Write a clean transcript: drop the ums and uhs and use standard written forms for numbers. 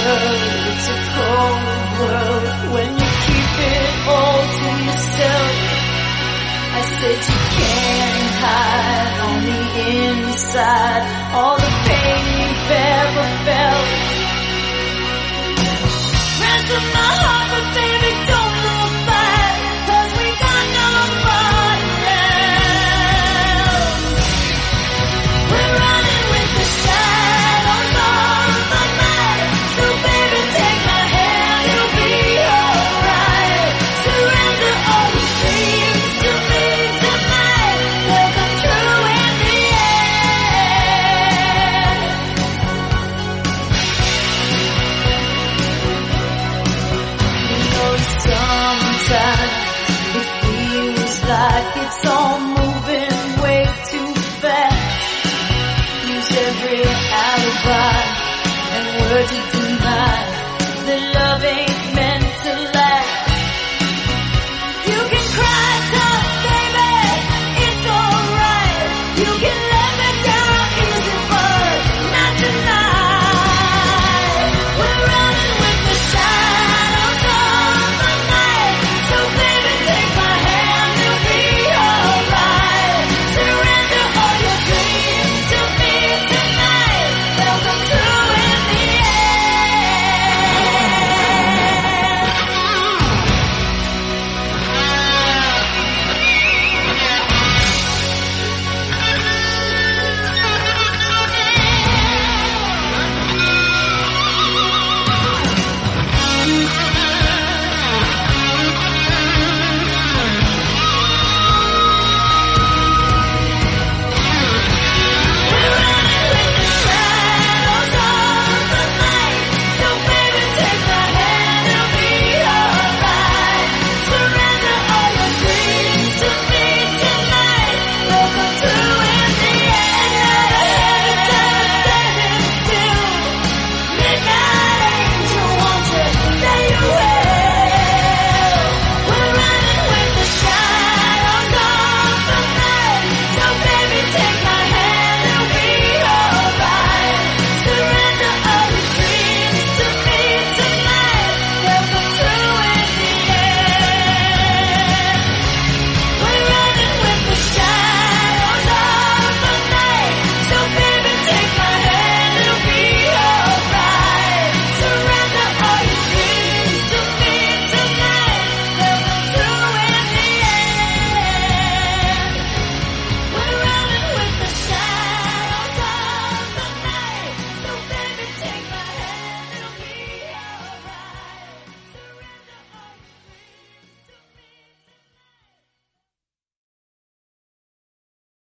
world, it's a cold world when you keep it all to yourself. I said you can't hide on the inside all the pain you've ever felt. Ransom my heart, but baby don't look back, 'cause we got nobody else. We're running with the shadows on the night, so baby take my hand, you'll be alright. Surrender all the dreams to me tonight, they'll come true in the end. You know sometimes it feels like it's all moving way too fast. Use every alibi and word to deny that love ain't